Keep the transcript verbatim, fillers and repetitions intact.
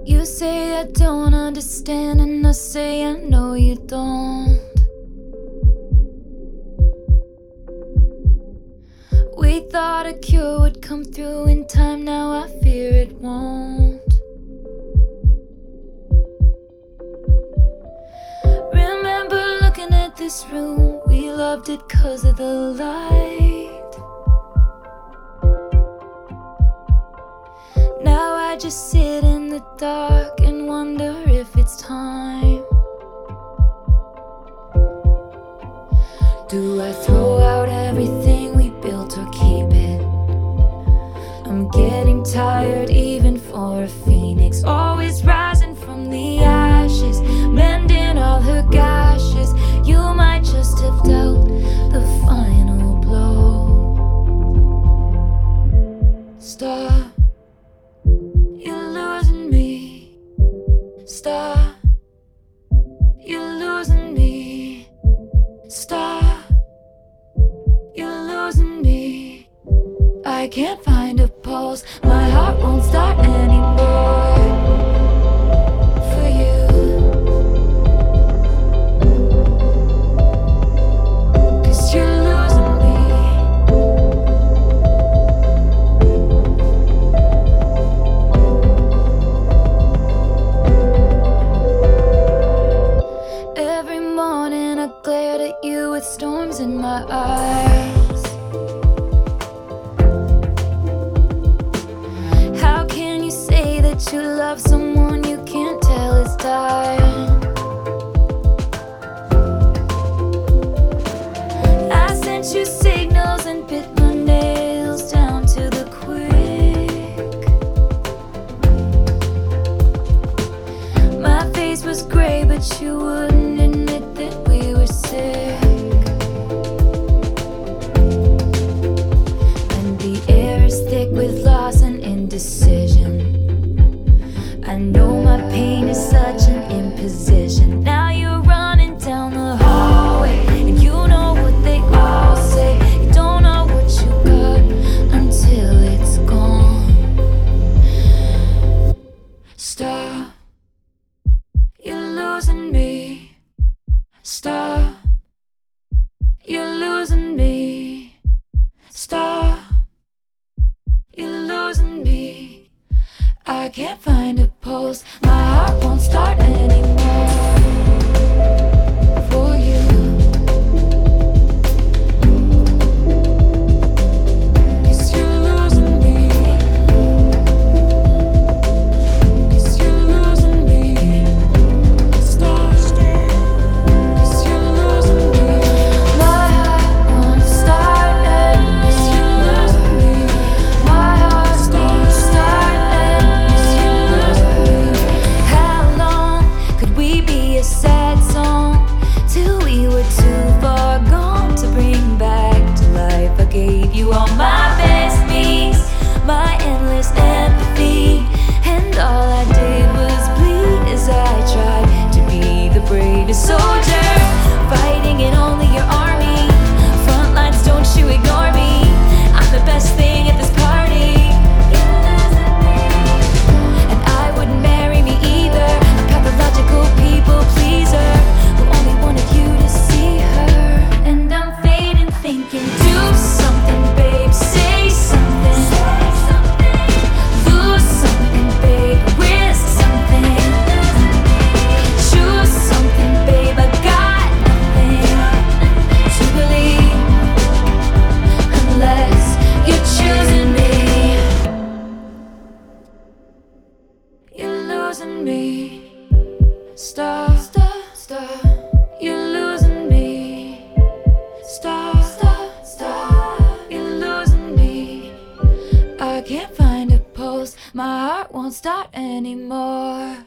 You say I don't understand, and I say I know you don't. We thought a cure would come through in time, now I fear it won't. Remember looking at this room, we loved it 'cause of the light. Now I just sit in the dark and wonder if it's time. Do I throw out everything we built or keep it? I'm getting tired even for a phoenix, always rising from the ashes, mending all her gashes. You might just have dealt the final blow. Stop, you're losing me. Stop, you're losing me. Stop, you're losing me. I can't find a pulse, my heart won't start anymore for you. 'Cause you're losing me. Every morning I glared at you with storms in my eyes. How can you say that you love someone you can't tell is dying? I sent you signals and bit my nails down to the quick. My face was gray, but you wouldn't admit that we were sick. And the air is thick with loss and indecision. I know my pain is such an imposition. Now you're running down the hallway, and you know what they all say. You don't know what you got until it's gone. Stop, you're losing me. Stop, you're losing me. Stop, you're losing me. I can't find a pulse, my heart won't start anymore for you. 'Cause you're losing me. 'Cause you're losing me. Stop, 'cause you're losing me. My heart won't start anymore. 'Cause you're losing me. My heart won't start anymore. How long could we be a sad song till we were too far gone to bring back to life? I gave you all my best me's, my endless empathy, and all I did was bleed as I tried to be the bravest soldier, fighting in only your army. Front lines, don't you ignore me. I'm the best thing at this party. And I wouldn't marry me either, a pathological people pleaser who only wanted you to see her. And I'm fading, thinking, do something, babe, say something. Lose something, babe, risk something. Choose something, babe, I got nothing to believe unless you're choosing me. You're losing me. Stop, stop, stop. You're losing me. Stop, stop, stop. You're losing me. I can't find a pulse, my heart won't start anymore.